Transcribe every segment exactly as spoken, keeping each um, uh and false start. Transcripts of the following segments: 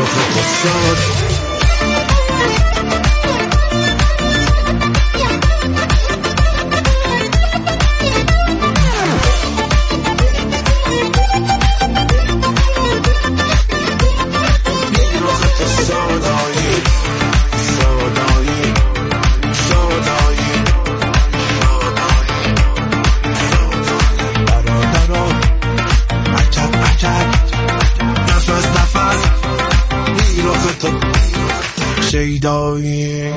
شیدایی.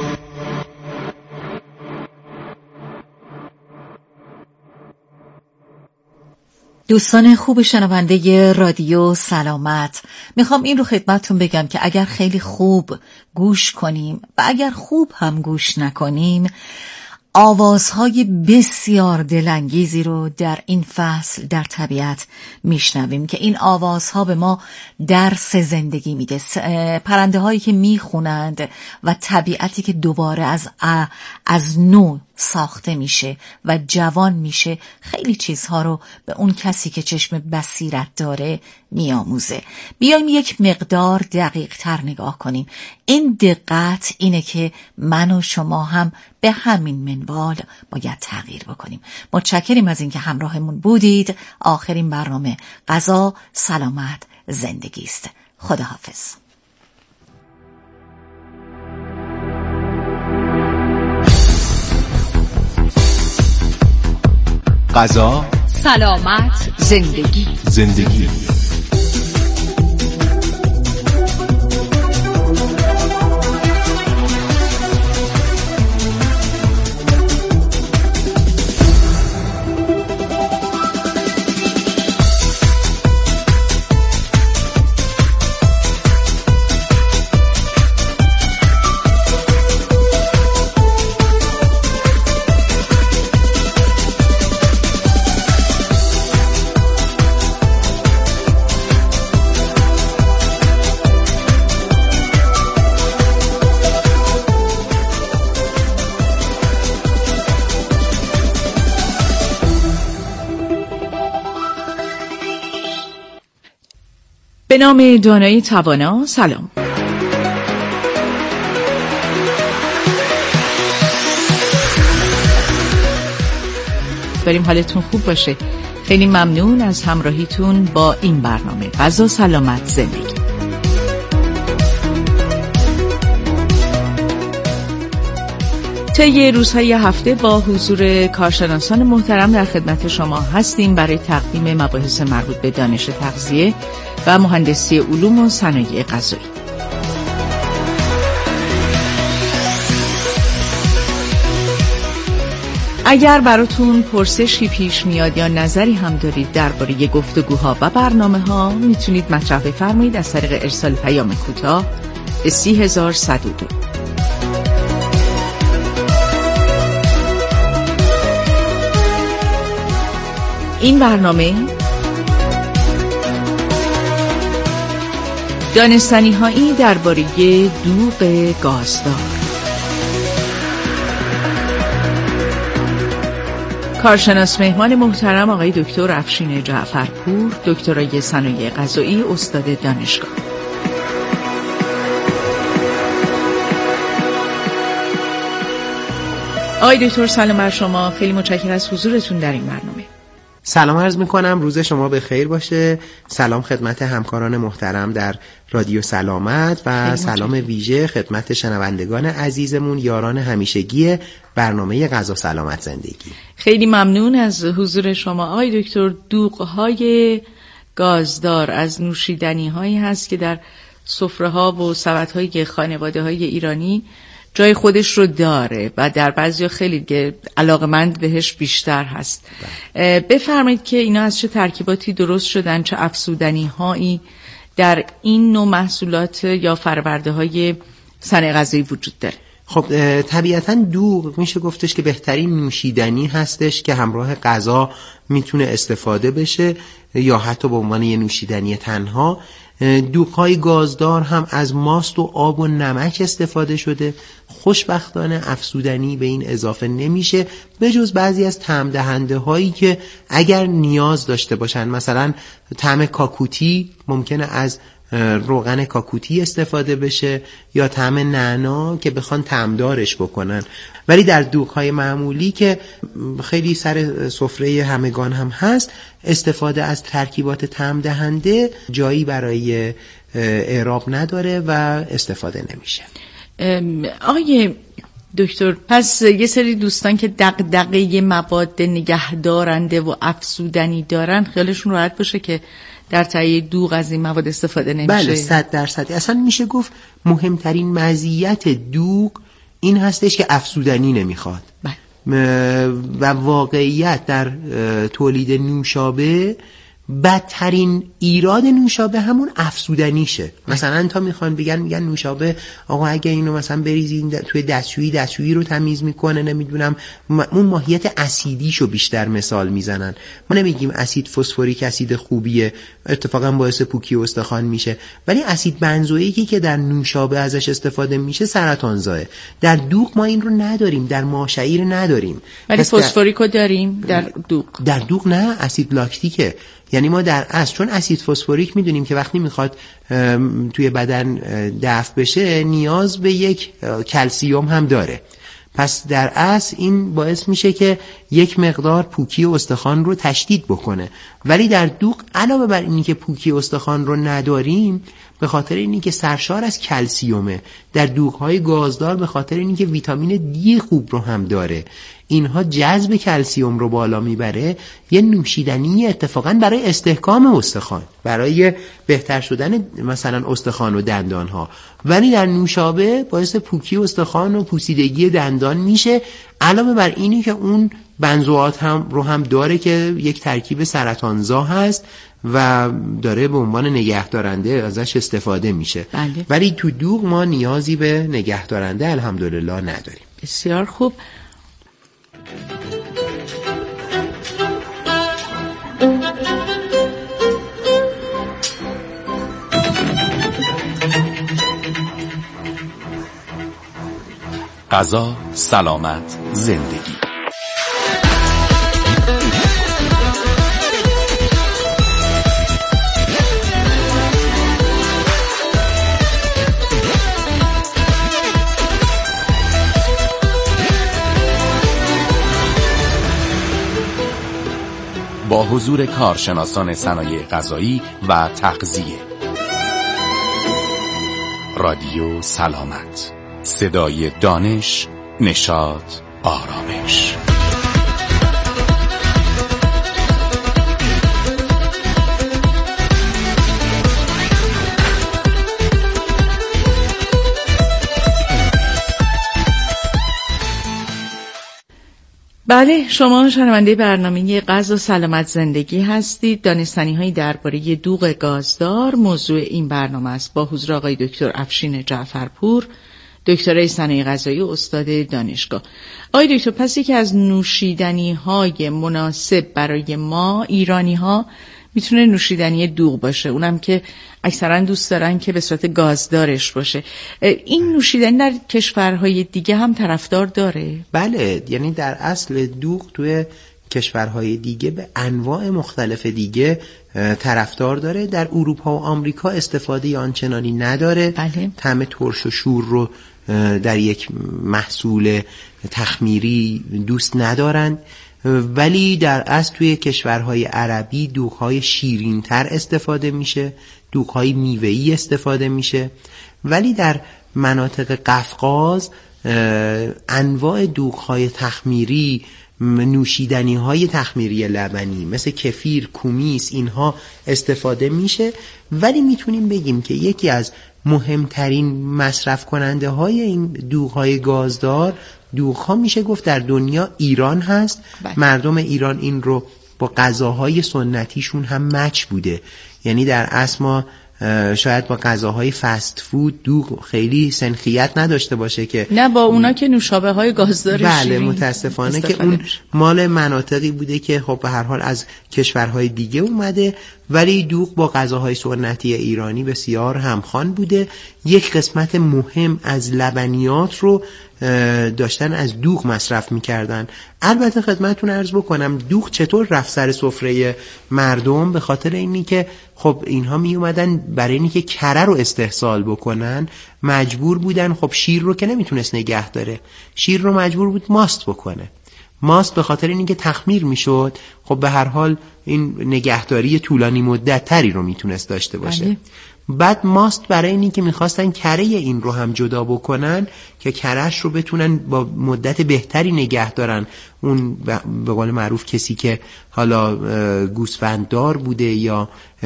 دوستان خوب شنونده رادیو سلامت، میخوام این رو خدمتتون بگم که اگر خیلی خوب گوش کنیم و اگر خوب هم گوش نکنیم، آوازهای بسیار دلانگیزی رو در این فصل در طبیعت میشنویم که این آوازها به ما درس زندگی میده. پرنده هایی که میخونند و طبیعتی که دوباره از از نو ساخته میشه و جوان میشه، خیلی چیزها رو به اون کسی که چشم بصیرت داره میآموزه. بیایم یک مقدار دقیق تر نگاه کنیم. این دقت اینه که من و شما هم به همین منوال باید تغییر بکنیم. متشکریم از اینکه همراهمون بودید. آخرین برنامه غذا سلامت زندگی است. خداحافظ. غذا سلامت زندگی زندگی به نام دانای توانا. سلام. داریم حالتون خوب باشه. خیلی ممنون از همراهیتون با این برنامه غذا سلامت زندگی. طی روزهای هفته با حضور کارشناسان محترم در خدمت شما هستیم برای تقدیم مباحث مربوط به دانش تغذیه و مهندسی علوم و صنایع غذایی. اگر براتون پرسشی پیش میاد یا نظری هم دارید درباره گفتگوها و برنامه‌ها، میتونید مطرح بفرمایید از طریق ارسال پیام کوتاه به سی هزار صد و دو. این برنامه دانستنی هایی درباره دوغ گازدار. کارشناس مهمان محترم آقای دکتر افشین جعفرپور، دکترای صنایع غذایی، استاد دانشگاه. آقای دکتر سلام بر شما، خیلی متشکرم از حضورتون در این برنامه. سلام عرض میکنم، روز شما به خیر باشه. سلام خدمت همکاران محترم در رادیو سلامت و سلام ویژه خدمت شنوندگان عزیزمون، یاران همیشگی برنامه غذا سلامت زندگی. خیلی ممنون از حضور شما آقای دکتر. دوغ‌های گازدار از نوشیدنی‌هایی هست که در سفره‌ها و سبدهای خانواده‌های ایرانی جای خودش رو داره و در بعضی خیلی علاقمند بهش بیشتر هست. بفرمایید که اینا از چه ترکیباتی درست شدن، چه افزودنی هایی در این نوع محصولات یا فرآورده های صنایع غذایی وجود داره؟ خب طبیعتاً دوغ میشه گفتش که بهترین نوشیدنی هستش که همراه غذا میتونه استفاده بشه یا حتی به عنوان یه نوشیدنی تنها. دوغ‌های گازدار هم از ماست و آب و نمک استفاده شده. خوشبختانه افزودنی به این اضافه نمیشه به جز بعضی از طعم دهنده هایی که اگر نیاز داشته باشن، مثلا طعم کاکوتی ممکنه از روغن کاکوتی استفاده بشه یا طعم نعنا که بخوان طعمدارش بکنن. ولی در دوغ‌های معمولی که خیلی سر سفره همگان هم هست، استفاده از ترکیبات طعم دهنده جایی برای اعراب نداره و استفاده نمیشه. آقای دکتر، پس یه سری دوستان که دغدغه مواد نگهدارنده و افزودنی دارن، خیالشون راحت باشه که در تهیه دوغ از این مواد استفاده نمیشه. بله، صد درصد. اصلا میشه گفت مهمترین مزیت دوغ این هستش که افزودنی نمیخواد. بله. و واقعیت در تولید نوشابه بدترین ایراد نوشابه همون افزودنیشه. مثلا تا میخوان بگن میگن نوشابه آقا اگه اینو مثلا بریزین توی دستشویی، دستشویی رو تمیز میکنه، نمیدونم اون ماهیت اسیدیشو بیشتر مثال میزنن. ما نمیگیم اسید فسفوریک اسید خوبیه، اتفاقا باعث پوکی استخوان میشه، ولی اسید بنزوئیکی که در نوشابه ازش استفاده میشه سرطانزاه. در دوغ ما این رو نداریم، در ماه‌شعیر نداریم، ولی فسفوریکو داریم در دوغ. در دوغ نه، اسید لاکتیکه. یعنی ما در اصل چون اسید فسفوریک میدونیم که وقتی میخواد توی بدن دفع بشه نیاز به یک کلسیوم هم داره، پس در اصل این باعث میشه که یک مقدار پوکی استخوان رو تشدید بکنه. ولی در دوغ علاوه بر اینی که پوکی استخوان رو نداریم، به خاطر اینی که سرشار از کلسیومه، در دوغ‌های گازدار به خاطر اینی که ویتامین دی خوب رو هم داره، اینها جذب کلسیوم رو بالا میبره. یه نوشیدنی اتفاقا برای استحکام استخوان، برای بهتر شدن مثلا استخوان و دندان ها، ولی در نوشابه باعث پوکی استخوان و پوسیدگی دندان میشه. علاوه بر اینی که اون بنزوات هم رو هم داره که یک ترکیب سرطانزا هست و داره به عنوان نگهدارنده ازش استفاده میشه. بله. ولی تو دوغ ما نیازی به نگهدارنده الحمدلله نداریم. بسیار خوب. غذا، سلامت، زندگی. با حضور کارشناسان صنایع غذایی و تغذیه. رادیو سلامت، صدای دانش، نشاط، آرامش. بله، شما شنونده برنامه غذا سلامت زندگی هستید. دانستنی‌هایی درباره دوغ گازدار موضوع این برنامه است. با حضور آقای دکتر افشین جعفرپور، دکترای صنایع غذایی، استاد دانشگاه. آقای دکتر، پس یکی از نوشیدنی‌های مناسب برای ما ایرانی‌ها میتونه نوشیدنی دوغ باشه، اونم که اکثرا دوست دارن که به صورت گازدارش باشه. این نوشیدنی در کشورهای دیگه هم طرفدار داره؟ بله، یعنی در اصل دوغ توی کشورهای دیگه به انواع مختلف دیگه طرفدار داره. در اروپا و آمریکا استفاده آنچنانی نداره. بله. طعم ترش و شور رو در یک محصول تخمیری دوست ندارند، ولی در اصل توی کشورهای عربی دوغ‌های شیرین‌تر استفاده میشه، دوغ‌های میوه‌ای استفاده میشه. ولی در مناطق قفقاز انواع دوغ‌های تخمیری، نوشیدنی‌های تخمیری لبنی مثل کفیر، کومیس، اینها استفاده میشه. ولی میتونیم بگیم که یکی از مهمترین مصرف کننده های این دوغ‌های گازدار، دوغ‌ها میشه گفت در دنیا ایران هست. بله. مردم ایران این رو با غذاهای سنتیشون هم مچ بوده. یعنی در اصل ما شاید با غذاهای فست فود دوغ خیلی سنخیت نداشته باشه که نه با اونا که نوشابه های گازدار بله شیرین متاسفانه که اون مال مناطقی بوده که خب به هر حال از کشورهای دیگه اومده ولی دوغ با غذاهای سنتی ایرانی بسیار همخوان بوده. یک قسمت مهم از لبنیات رو داشتن از دوغ مصرف میکردن. البته خدمتتون عرض بکنم دوغ چطور رفت سر سفره مردم، به خاطر اینی که خب اینها می اومدن برای اینی که کره رو استحصال بکنن مجبور بودن، خب شیر رو که نمیتونست نگه داره، شیر رو مجبور بود ماست بکنه. ماست به خاطر اینکه تخمیر میشد، خب به هر حال این نگهداری طولانی مدت تری رو میتونست داشته باشه. بله. بعد ماست برای اینی که میخواستن کره این رو هم جدا بکنن که کرهش رو بتونن با مدت بهتری نگه دارن. اون به قول معروف کسی که حالا گوسفنددار بوده یا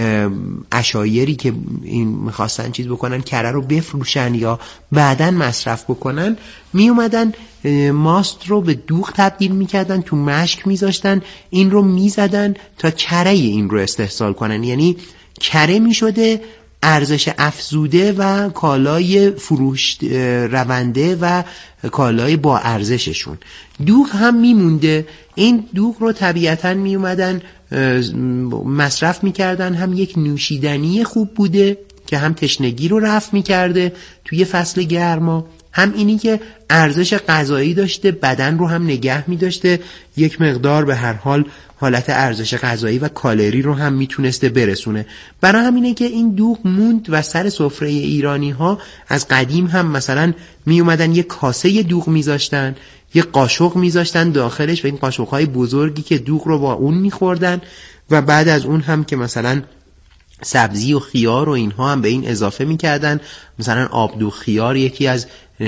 عشایری که این میخواستن چیز بکنن کره رو بفروشن یا بعدن مصرف بکنن، می اومدن ماست رو به دوغ تبدیل میکردن، تو مشک میذاشتن، این رو میزدن تا کره این رو استحصال کنن. یعنی کره میشده ارزش افزوده و کالای فروش رونده و کالای با ارزششون. دوغ هم میمونده. این دوغ رو طبیعتاً می اومدن مصرف میکردن، هم یک نوشیدنی خوب بوده که هم تشنگی رو رفع میکرده توی فصل گرما، هم اینی که ارزش غذایی داشته، بدن رو هم نگه می‌داشته، یک مقدار به هر حال حالت ارزش غذایی و کالری رو هم میتونسته برسونه. برای همینه که این دوغ موند و سر سفره ایرانی ها از قدیم هم مثلا می اومدن یک کاسه دوغ میذاشتن، یک قاشق میذاشتن داخلش و این قاشق‌های بزرگی که دوغ رو با اون میخوردن و بعد از اون هم که مثلا سبزی و خیار و اینها هم به این اضافه میکردن. مثلا آبدوغ خیار یکی از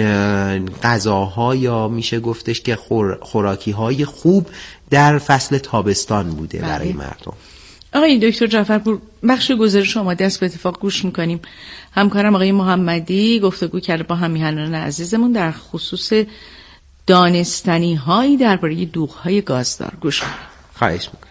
غذاها یا میشه گفتش که خور، خوراکی های خوب در فصل تابستان بوده بله. برای مردم. آقای دکتر جعفرپور، بخش گزارش شما دست به اتفاق گوش میکنیم. همکارم آقای محمدی گفتگو کرده با همیهنان عزیزمون در خصوص دانستنی هایی درباره دوغ های گازدار. گوش کنیم. خواهش میکنم.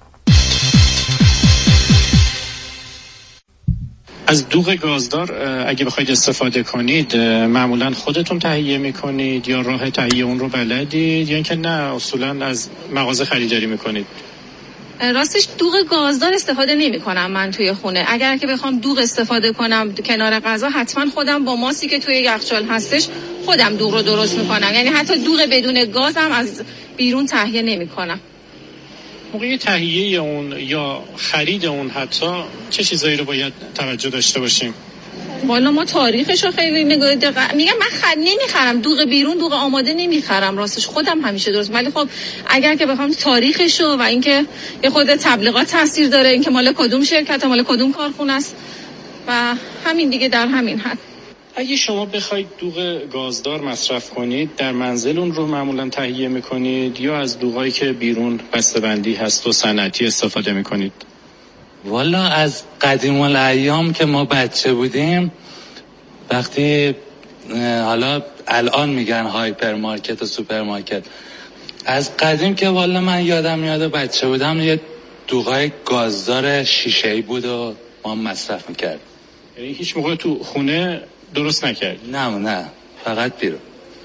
از دوغ گازدار اگه بخواید استفاده کنید معمولا خودتون تهیه میکنید یا راه تهیه اون رو بلدید یا اینکه نه اصولا از مغازه خریداری میکنید؟ راستش دوغ گازدار استفاده نمی کنم من توی خونه. اگر که بخوام دوغ استفاده کنم کنار غذا، حتما خودم با ماسی که توی یخچال هستش خودم دوغ رو درست میکنم. یعنی حتی دوغ بدون گازم از بیرون تهیه نمی کنم. موقع تهیه اون یا خرید اون حتی چه چیزایی رو باید توجه داشته باشیم؟ والا ما تاریخش رو خیلی نگاه دقیق میگم. من خر نمیخرم دوغ بیرون، دوغ آماده نمیخرم راستش، خودم همیشه درست. ولی خب اگر که بخوام تاریخش رو و اینکه یه خود تبلیغات تاثیر داره، اینکه مال کدوم شرکت، مال کدوم کارخونه است و همین دیگه، در همین حد. اگه شما بخواید دوغ گازدار مصرف کنید، در منزل اون رو معمولا تهیه میکنید یا از دوغایی که بیرون بسته‌بندی هست و صنعتی استفاده میکنید؟ والا از قدیم الایام که ما بچه بودیم، وقتی حالا الان میگن هایپر مارکت و سوپر مارکت، از قدیم که والا من یادم میاد بچه بودم یه دوغای گازدار شیشه‌ای بود و ما مصرف میکرد. یعنی هیچ موقع تو خونه درست نکرد؟ نه نه، فقط بیرون.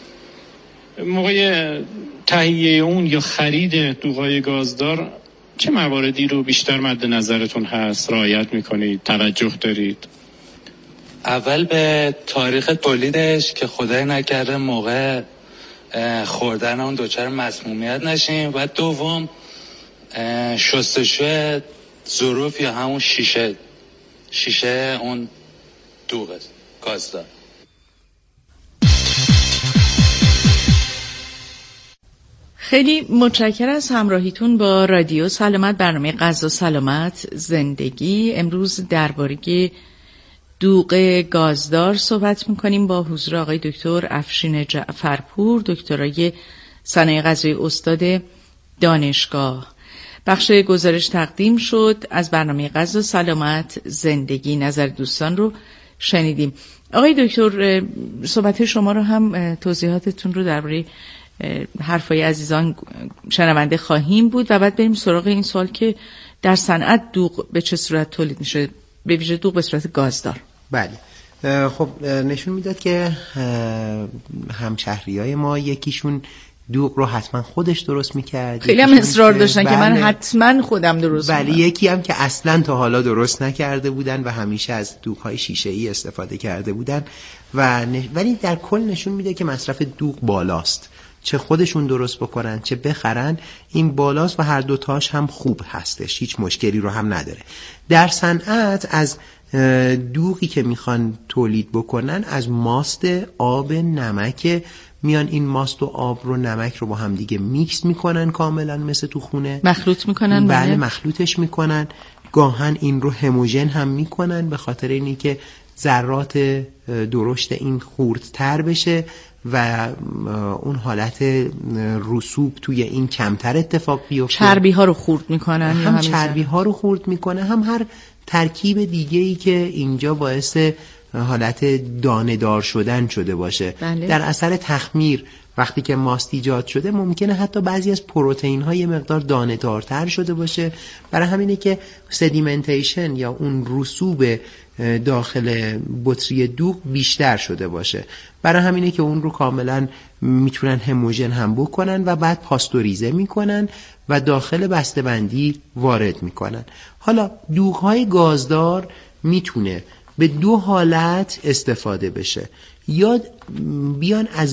موقع تهیه اون یا خرید دوغای گازدار چه مواردی رو بیشتر مد نظرتون هست، رعایت میکنید، توجه دارید؟ اول به تاریخ تولیدش که خدای نکرده موقع خوردن اون دچار مسمومیت نشیم، و دوم شستشوی ظروف یا همون شیشه شیشه اون دوغ گازدار. خیلی متشکرم از همراهیتون با رادیو سلامت، برنامه غذا سلامت زندگی. امروز درباره دوغ گازدار صحبت میکنیم با حضور آقای دکتر افشین جعفرپور، دکترای صنایع غذایی، استاد دانشگاه. بخش گزارش تقدیم شد از برنامه غذا سلامت زندگی. نظر دوستان رو شنیدیم. آقای دکتر، صحبت شما رو هم توضیحاتتون رو درباره حرفای عزیزان شنونده خواهیم بود و بعد بریم سراغ این سوال که در صنعت دوغ به چه صورت تولید میشه، به ویژه دوغ به صورت گازدار. بله، خب نشون میداد که همشهریای ما یکیشون دوغ رو حتما خودش درست میکرد. خیلی هم اصرار داشتن که من حتما خودم درست ولی یکی هم که اصلا تا حالا درست نکرده بودن و همیشه از دوغ‌های شیشه‌ای استفاده کرده بودن و ن... ولی در کل نشون میده که مصرف دوغ بالاست، چه خودشون درست بکنن چه بخرن این بالاست و هر دوتاش هم خوب هستش، هیچ مشکلی رو هم نداره. در صنعت از دوغی که میخوان تولید بکنن از ماست، آب، نمک میان این ماست و آب رو نمک رو با هم دیگه میکس میکنن کاملا مثل تو خونه مخلوط میکنن. بله مخلوطش میکنن. گاهن این رو هموژن هم میکنن به خاطر اینی که ذرات درشت این خوردتر بشه و اون حالت رسوب توی این کمتر اتفاق بیفته. چربی ها رو خورد میکنن، هم چربی ها رو خورد میکنه هم هر ترکیب دیگه ای که اینجا باعث حالت دانه دار شدن شده باشه. بله. در اثر تخمیر وقتی که ماست ایجاد شده ممکنه حتی بعضی از پروتئین ها یه مقدار دانه دارتر شده باشه، برای همینه که سدیمنتیشن یا اون رسوب داخل بطری دوغ بیشتر شده باشه، برای همینه که اون رو کاملا میتونن هموژن هم بکنن و بعد پاستوریزه میکنن و داخل بسته‌بندی وارد میکنن. حالا دوغ‌های گازدار میتونه به دو حالت استفاده بشه، یا بیان از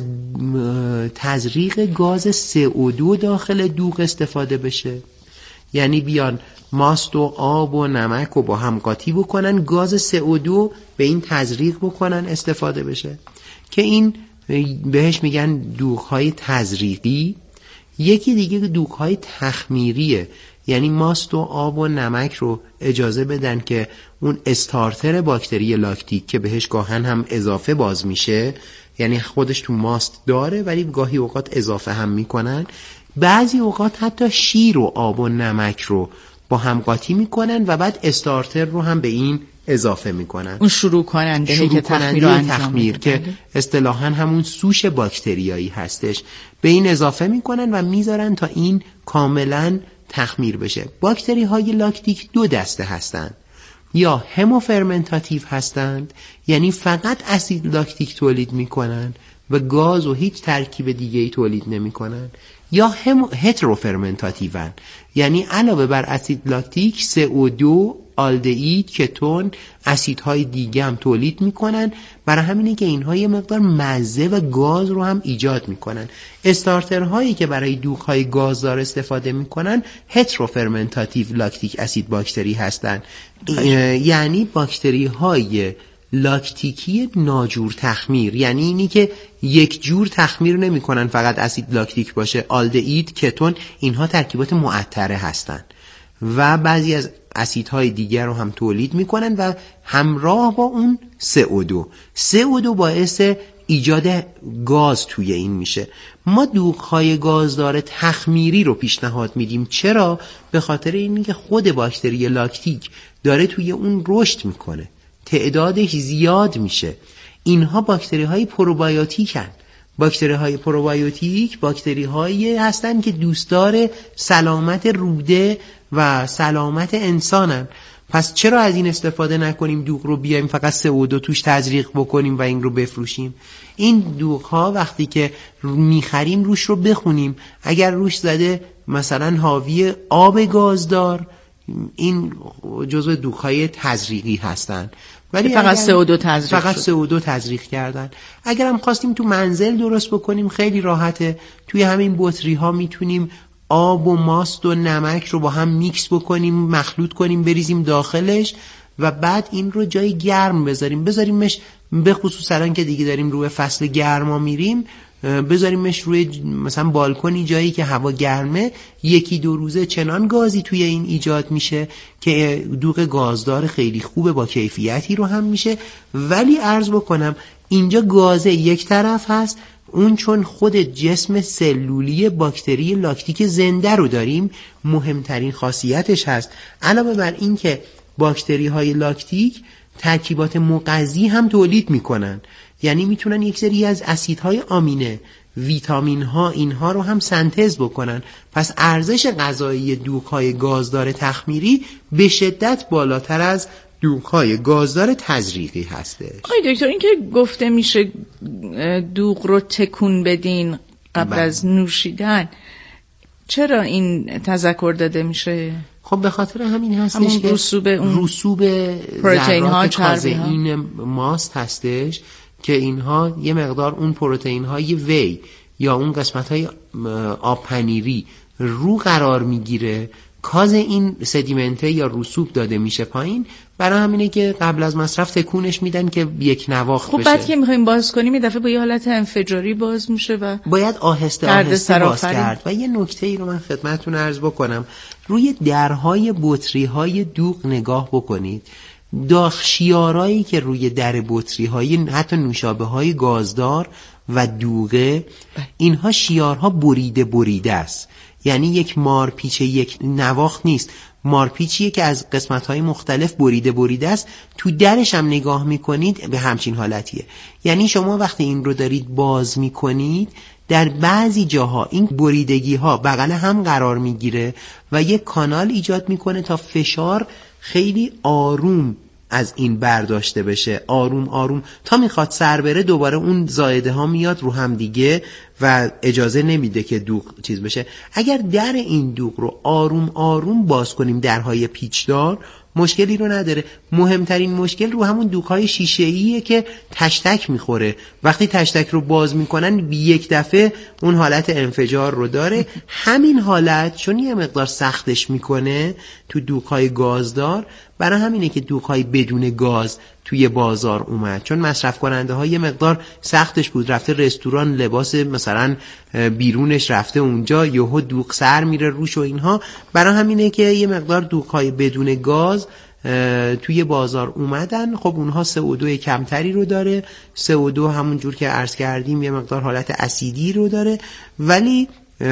تزریق گاز سی او دو داخل دوغ استفاده بشه، یعنی بیان ماست و آب و نمک رو با هم قاطی بکنن، گاز سی او دو به این تزریق بکنن استفاده بشه که این بهش میگن دوغ‌های تزریقی. یکی دیگه دوغ‌های تخمیریه، یعنی ماست و آب و نمک رو اجازه بدن که اون استارتر باکتری لاکتیک که بهش گاهن هم اضافه باز میشه، یعنی خودش تو ماست داره ولی گاهی اوقات اضافه هم میکنن، بعضی اوقات حتی شیر و آب و نمک رو با هم قاطی میکنن و بعد استارتر رو هم به این اضافه میکنن. اون شروع کننده شروع که تخمیر, تخمیر, تخمیر که اصطلاحاً همون سوش باکتریایی هستش به این اضافه میکنن و میذارن تا این کاملاً تخمیر بشه. باکتری های لاکتیک دو دسته هستند، یا هموفرمنتاتیو هستند یعنی فقط اسید لاکتیک تولید میکنن و گاز و هیچ ترکیب دیگه ای تولید نمیکنن، یا هم هتروفرمنتاتیون یعنی علاوه بر اسید لاکتیک سی او دو، آلدهید، کتون، اسیدهای دیگه هم تولید میکنن، برای همینه که اینها یه مقدار مزه و گاز رو هم ایجاد میکنن. استارترهایی که برای دوغ‌های گازدار استفاده میکنن هتروفرمنتاتیو لاکتیک اسید باکتری هستن، یعنی باکتری های لاکتیکی ناجور تخمیر، یعنی اینی که یک جور تخمیر نمی کنن فقط اسید لاکتیک باشه. آلدهید، کتون اینها ترکیبات معطره هستن و بعضی از اسیدهای دیگر رو هم تولید میکنن و همراه با اون سی او دو سی او دو باعث ایجاد گاز توی این میشه. ما دوغ‌های گازدار تخمیری رو پیشنهاد میدیم. چرا؟ به خاطر اینی که خود باکتری لاکتیک داره توی اون رشد میکنه، تعدادش زیاد میشه. اینها باکتری های پروبیوتیکن. باکتری های پروبیوتیک باکتری هایی هستن که دوستدار سلامت روده و سلامت انسانن. پس چرا از این استفاده نکنیم دوغ رو بیایم فقط سی او دو توش تزریق بکنیم و این رو بفروشیم؟ این دوغ ها وقتی که میخریم روش رو بخونیم، اگر روش زده مثلا حاوی آب گازدار، این جزو دوغ های تزریقی هستن ولی فقط سی او دو تزریق فقط سی او دو تزریق کردن. اگر هم خواستیم تو منزل درست بکنیم خیلی راحته، توی همین بطری ها میتونیم آب و ماست و نمک رو با هم میکس بکنیم، مخلوط کنیم، بریزیم داخلش و بعد این رو جای گرم بذاریم بذاریمش، به خصوص الان که دیگه داریم روی فصل گرما میریم، بذاریمش روی مثلا بالکنی جایی که هوا گرمه، یکی دو روزه چنان گازی توی این ایجاد میشه که دوغ گازدار خیلی خوبه با کیفیتی رو هم میشه. ولی عرض بکنم اینجا گازه یک طرف هست، اون چون خود جسم سلولی باکتری لاکتیک زنده رو داریم مهمترین خاصیتش هست. علاوه بر این که باکتری های لاکتیک ترکیبات مغذی هم تولید میکنن، یعنی میتونن یک سری از اسیدهای آمینه، ویتامین ها، اینها رو هم سنتز بکنن. پس ارزش غذایی دوغ‌های گازدار تخمیری به شدت بالاتر از دوغ‌های گازدار تزریقی هسته. آقای دکتر این که گفته میشه دوغ رو تکون بدین، قبل بله. از نوشیدن، چرا این تذکر داده میشه؟ خب به خاطر همین هستش که رسوب اون رسوب پروتئین ها، ذرات کازئین ماست هستش که اینها یه مقدار اون پروتئین های وی یا اون قسمت های آب پنیری رو قرار میگیره، کازئین سدیمنته یا رسوب داده میشه پایین، برای همینه که قبل از مصرف تکونش میدن که یک نواخت خب بشه. بعد که میخوایم باز کنیم یه دفعه با یه حالت انفجاری باز میشه و باید آهسته آهسته باز کرد. و یه نکته ای رو من خدمتتون عرض بکنم، روی درهای بطری های دوغ نگاه بکنید، داغ شیارایی که روی در بطری های حتی نوشابه های گازدار و دوغه، اینها شیارها بریده بریده است، یعنی یک مارپیچ یک نواخت نیست، مارپیچیه که از قسمت‌های مختلف بریده بریده است. تو درش هم نگاه می‌کنید به همچین حالتیه. یعنی شما وقتی این رو دارید باز می‌کنید، در بعضی جاها این بریدگی‌ها بغل هم قرار می‌گیره و یک کانال ایجاد می‌کنه تا فشار خیلی آروم از این برداشته بشه، آروم آروم تا میخواد سر بره، دوباره اون زائده ها میاد رو هم دیگه و اجازه نمیده که دوغ چیز بشه. اگر در این دوغ رو آروم آروم باز کنیم، درهای پیچدار، مشکلی رو نداره. مهمترین مشکل رو همون دوغ‌های شیشه‌ایه که تشتک میخوره. وقتی تشتک رو باز میکنن بی یک دفعه اون حالت انفجار رو داره. همین حالت چون یه مقدار سختش میکنه تو دوغ‌های گازدار، برای همینه که دوغ‌های بدون گاز توی بازار اومد، چون مصرف کننده ها یه مقدار سختش بود، رفته رستوران لباس مثلا بیرونش رفته اونجا، یهو دوغ سر میره روش و اینها، برای همینه که یه مقدار دوغ‌های بدون گاز توی بازار اومدن. خب اونها سی او دو کمتری رو داره، سی او دو همون جور که عرض کردیم یه مقدار حالت اسیدی رو داره، ولی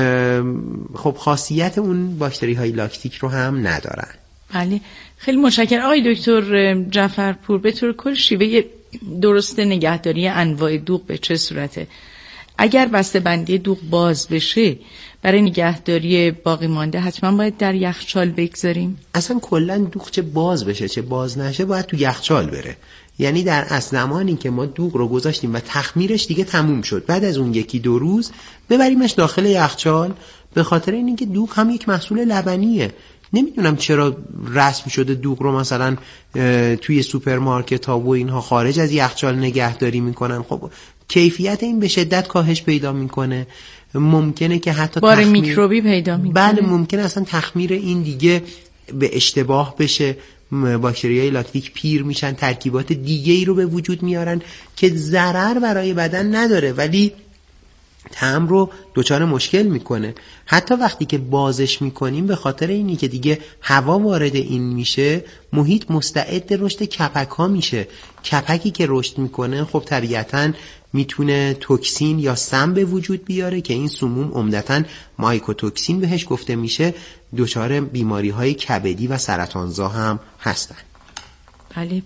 خب خاصیت اون باکتری های لاکتیک رو هم ندارن. بله، خیلی متشکرم آقای دکتر جعفرپور. به طور کل شیوه درست نگهداری انواع دوغ به چه صورته؟ اگر بسته بندی دوغ باز بشه، برای نگهداری باقی مانده حتما باید در یخچال بگذاریم؟ اصلا کلا دوغ چه باز بشه چه باز نشه باید تو یخچال بره. یعنی در اصل زمانی که ما دوغ رو گذاشتیم و تخمیرش دیگه تموم شد، بعد از اون یکی دو روز ببریمش داخل یخچال، به خاطر اینکه دوغ هم یک محصول لبنیه. نمیدونم چرا رسم شده دوغ رو مثلا توی سوپرمارکت ها و اینها خارج از یخچال نگهداری میکنن. خب کیفیت این به شدت کاهش پیدا میکنه. ممکنه که حتی بار تخمیر... میکروبی پیدا میکنه. بله، ممکنه اصلا تخمیر این دیگه به اشتباه بشه، باکتریای لاکتیک پیر میشن، ترکیبات دیگه ای رو به وجود میارن که ضرر برای بدن نداره ولی طعم رو دچار مشکل میکنه. حتی وقتی که بازش میکنیم به خاطر اینی که دیگه هوا وارد این میشه، محیط مستعد رشد کپک ها میشه. کپکی که رشد میکنه خب طبیعتاً میتونه توکسین یا سم به وجود بیاره که این سموم عمدتاً مایکوتوکسین بهش گفته میشه، دچار بیماری های کبدی و سرطانزا هم هستن. بله.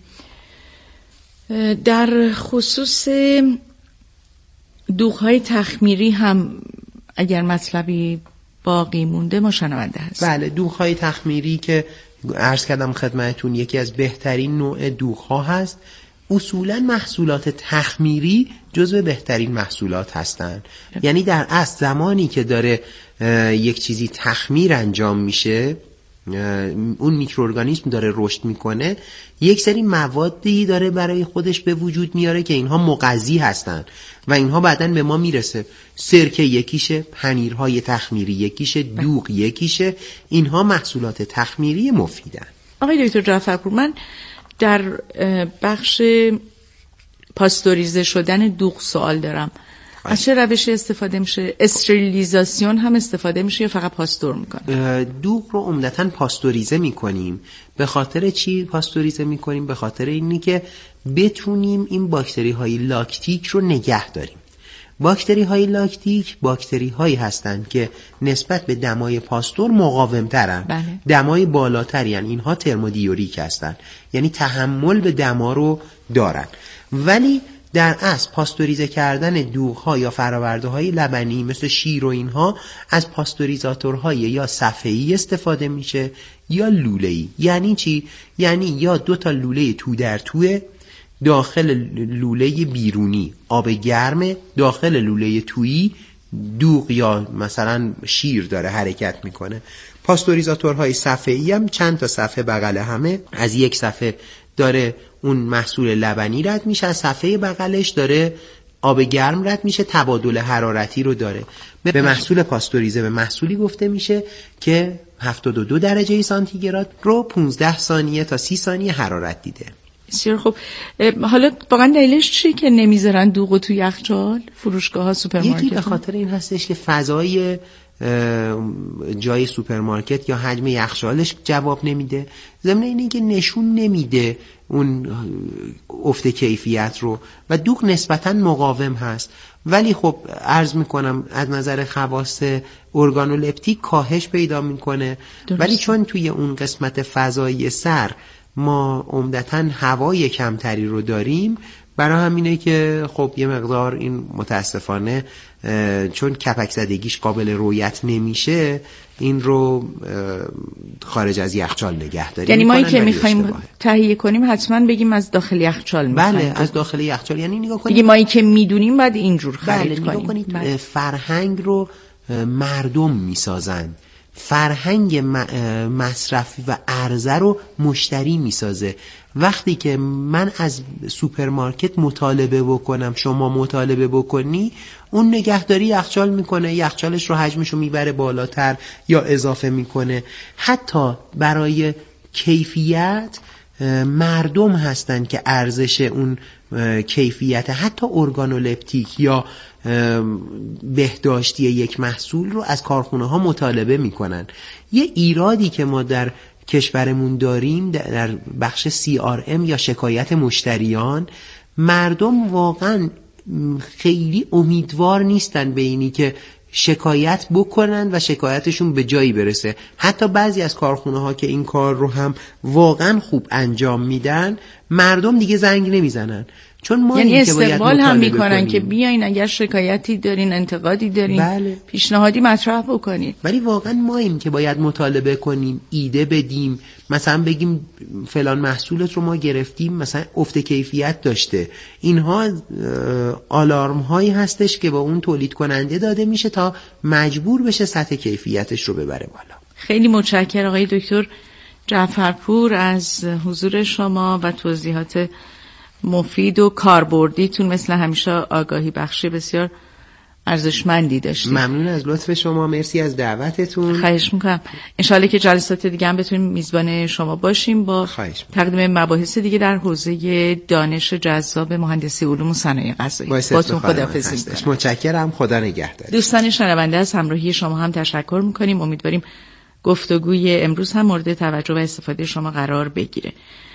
در خصوص دوغ‌های تخمیری هم اگر مطلبی باقی مونده ما شنونده هست. بله، دوغ‌های تخمیری که عرض کردم خدمتتون یکی از بهترین نوع دوغ‌ها هست. اصولاً محصولات تخمیری جزو بهترین محصولات هستند. یعنی در اصل زمانی که داره یک چیزی تخمیر انجام میشه، اون میکروارگانیسم داره رشد میکنه، یک سری موادی داره برای خودش به وجود میاره که اینها مغذی هستن و اینها بعداً به ما میرسه. سرکه یکیشه، پنیرهای تخمیری یکیشه، دوغ یکیشه. اینها محصولات تخمیری مفیدن. آقای دکتر جعفرپور، من در بخش پاستوریزه شدن دوغ سوال دارم. از چه روشی استفاده میشه؟ استریلیزاسیون هم استفاده میشه یا فقط پاستور میکنه؟ دوغ رو عمدتاً پاستوریزه میکنیم. به خاطر چی پاستوریزه میکنیم؟ به خاطر اینی که بتونیم این باکتری های لاکتیک رو نگه داریم. باکتری های لاکتیک باکتری هایی هستند که نسبت به دمای پاستور مقاوم ترن. بله. دمای بالاتر، یعنی اینها ترمودیوریک هستن، یعنی تحمل به دما رو دارن. ولی در اصل پاستوریزه کردن دوغ‌ها یا فرآورده‌های لبنی مثل شیر و اینها از پاستوریزاتورهای یا صفحه‌ای استفاده میشه یا لوله‌ای. یعنی چی؟ یعنی یا دو تا لوله تو در توه، داخل لوله بیرونی آب گرمه، داخل لوله تویی دوغ یا مثلا شیر داره حرکت میکنه. پاستوریزاتورهای صفحه‌ای هم چند تا صفحه بغل همه، از یک صفحه داره اون محصول لبنی رد میشه، از صفحه بغلش داره آب گرم رد میشه، تبادل حرارتی رو داره. به محصول پاستوریزه به محصولی گفته میشه که هفتاد و دو درجه سانتیگراد رو پانزده ثانیه تا سی ثانیه حرارت دیده. بسیار خوب. حالا واقعا دلیلش چیه که نمیذارن دوغو تو یخچال فروشگاه‌ها سوپرمارکت؟ یکی به خاطر این هستش که فضای جای سوپرمارکت یا حجم یخچالش جواب نمیده، ضمن اینه که نشون نمیده اون افت کیفیت رو و دوغ نسبتاً مقاوم هست. ولی خب عرض میکنم از نظر خواص ارگانولپتیک کاهش پیدا میکنه. ولی چون توی اون قسمت فضایی سر ما عمدتاً هوای کمتری رو داریم، برای همینه که خب یه مقدار این متاسفانه چون کپک زدگیش قابل رویت نمیشه، این رو خارج از یخچال نگه داریم. یعنی ما که میخوایم تهیه کنیم حتما بگیم از داخل یخچال میخوایم. بله، از داخل یخچال. یعنی نگاه کنید، ما که میدونیم بعد اینجور خرید بله، کنیم. نگاه کنید بله. فرهنگ رو مردم میسازن، فرهنگ مصرفی و عرضه رو مشتری میسازه. وقتی که من از سوپرمارکت مطالبه بکنم، شما مطالبه بکنی، اون نگهداری یخچال میکنه، یخچالش رو حجمش رو میبره بالاتر یا اضافه میکنه. حتی برای کیفیت مردم هستن که ارزش اون کیفیت حتی ارگانولپتیک یا بهداشتی یک محصول رو از کارخونه ها مطالبه میکنن. یه ایرادی که ما در کشورمون داریم در بخش سی آر ام یا شکایت مشتریان، مردم واقعا خیلی امیدوار نیستن به اینی که شکایت بکنن و شکایتشون به جایی برسه. حتی بعضی از کارخونه ها که این کار رو هم واقعا خوب انجام میدن، مردم دیگه زنگ نمیزنن، چون ما یعنی این که باید استقبال هم میکنن کنیم. که بیاین اگر شکایتی دارین، انتقادی دارین، بله. پیشنهادی مطرح بکنید. ولی واقعا ما این که باید مطالبه کنیم، ایده بدیم، مثلا بگیم فلان محصولت رو ما گرفتیم مثلا افت کیفیت داشته. اینها آلارم هایی هستش که با اون تولید کننده داده میشه تا مجبور بشه سطح کیفیتش رو ببره بالا. خیلی متشکرم آقای دکتر جعفرپور از حضور شما و توضیحات مفید و کاربردیتون. مثل همیشه آگاهی بخشی بسیار ارزشمندی داشتید. ممنون از لطف شما، مرسی از دعوتتون. خواهش میکنم. انشالله که جلسات دیگه هم بتونیم میزبان شما باشیم با تقدیم مباحث دیگه در حوزه دانش جذاب مهندسی علوم و صنایع غذایی. باتون خداحافظی میکنم. متشکرم، خدا نگهدار. دوستان شنونده از همراهی شما هم تشکر میکنیم. امیدواریم گفتگوی امروز هم مورد توجه و استفاده شما قرار بگیره.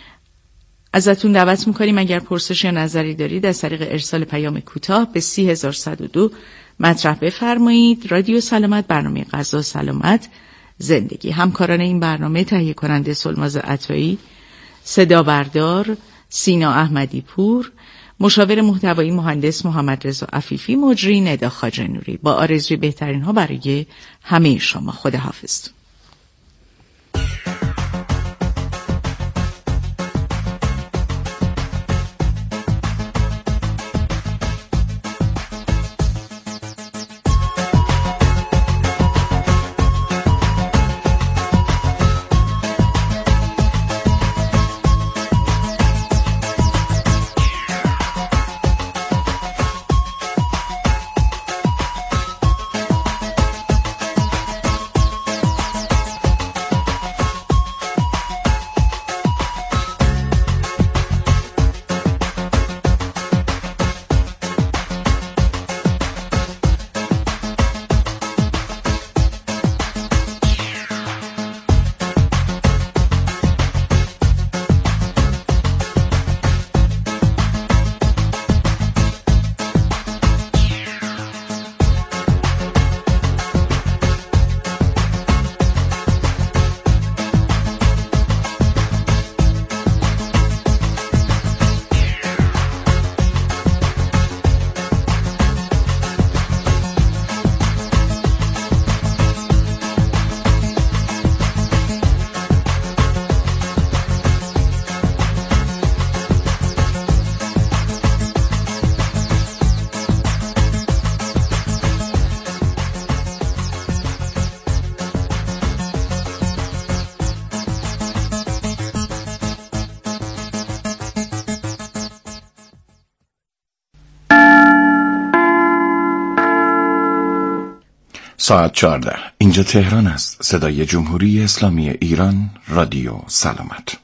ازتون دعوت میکنیم اگر پرسش یا نظری دارید از طریق ارسال پیام کوتاه به سی هزار و صد و دو مطرح بفرمایید. رادیو سلامت، برنامه غذا سلامت زندگی. همکاران این برنامه تهیه کننده سلماز عطایی، صدا بردار سینا احمدی پور، مشاور محتوایی مهندس محمد رضا عفیفی، مجری ندا خواجه نوری. با آرزوی بهترین ها برای همه شما. خداحافظ. ساعت چهارده. اینجا تهران است. صدای جمهوری اسلامی ایران، رادیو سلامت.